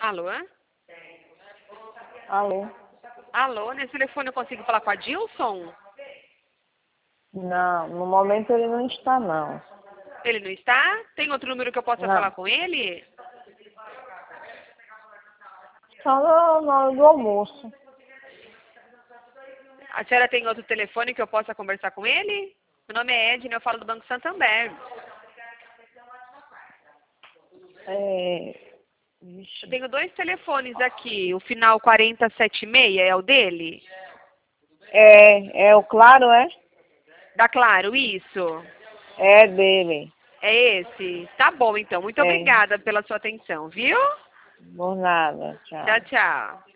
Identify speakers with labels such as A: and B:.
A: Alô?
B: Alô?
A: Alô, nesse telefone eu consigo falar com a Dilson?
B: Não, no momento ele não está, não.
A: Ele não está? Tem outro número que eu possa falar
B: Não.
A: com ele?
B: Só na hora do almoço.
A: A senhora tem outro telefone que eu possa conversar com ele? Meu nome é Edna, eu falo do Banco Santander. Eu tenho 2 telefones aqui. O final 4076 é o dele?
B: É o claro, é?
A: Dá claro, isso.
B: É dele.
A: É esse? Tá bom, então. Muito
B: É.
A: obrigada pela sua atenção, viu?
B: Por nada.
A: Tchau,
B: Tchau.
A: tchau.